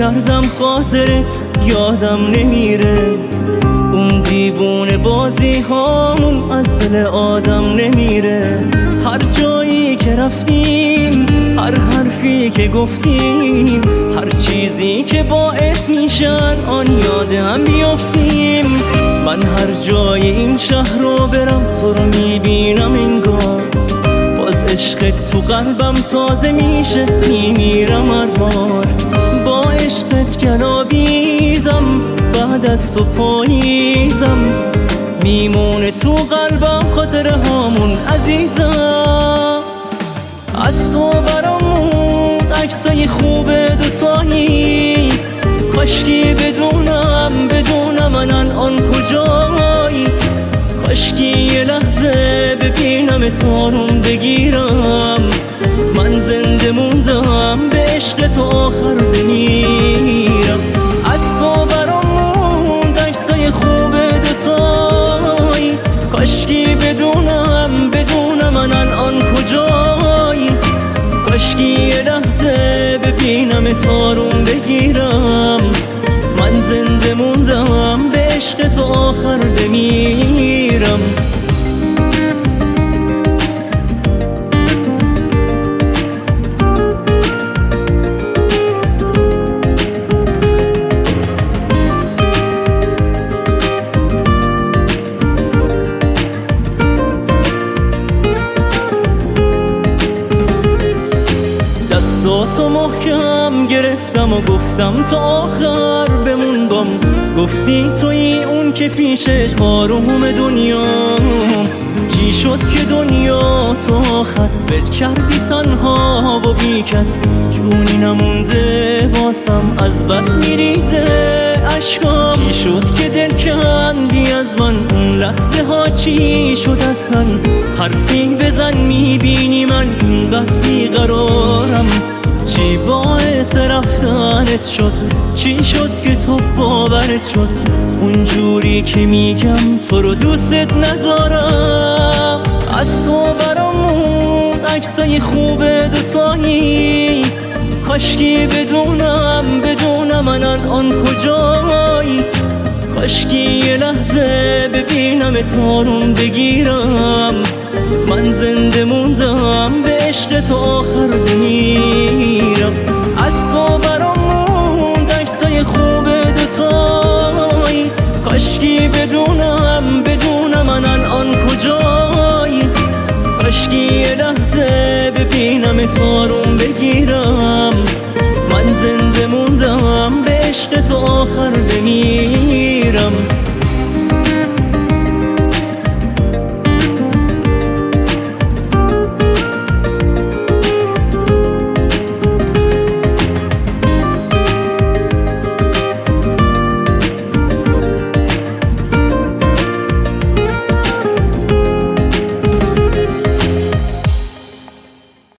کردم خاطرت یادم نمیره، اون دیوونه بازی هامون از دل آدم نمیره. هر جایی که رفتیم، هر حرفی که گفتیم، هر چیزی که باعث میشن آن یاد هم بیافتیم. من هر جای این شهر رو برم تو رو میبینم انگار باز عشقت تو قلبم تازه میشه، میمیرم هر بار. با عشقت گلابیزم، بعد از تو پاییزم، میمونه تو قلبم خاطره هامون عزیزم. از تو برامون عکسای خوبه دوتایی، کاشکی بدونم من الان کجایی، کاشکی یه لحظه ببینم تارون بگیرم. من زنده موندم به عشق تو آخر بمیرم. از تو برامون عکسای خوبه دوتایی، کاشکی بدونم من الان کجایی، کاشکی یه لحظه ببینم تارون بگیرم. من زنده موندم به عشق تو آخر بمیرم. دستاتو محکم گرفتم و گفتم تا آخر بمون بام، گفتی توی اون که پیشش آروم دنیام. چی شد که دنیا تو آخر ول کردی تنها و بی کس، جونی نمونده واسم از بس میریزه عشقام. چی شد که دل کندی از من اون لحظه ها، چی شد اصلا حرفی بزن میبینی من اینقدر بیقرارم. چی باعث رفتنت شد، چی شد که تو باورت شد اونجوری که میگم تو رو دوست ندارم. از تو برامون عکسای خوبه دوتایی، کاشکی بدونم من الان کجایی، کاشکی یه لحظه ببینم تارون بگیرم. من زنده موندم به عشق تو آخر بمیرم. از تو برامون عکسای خوبه دوتایی، کاشکی بدونم من الان کجایی، کاشکی یه لحظه ببینم تارون بگیرم. من زنده موندم به عشق تو آخر بمیرم.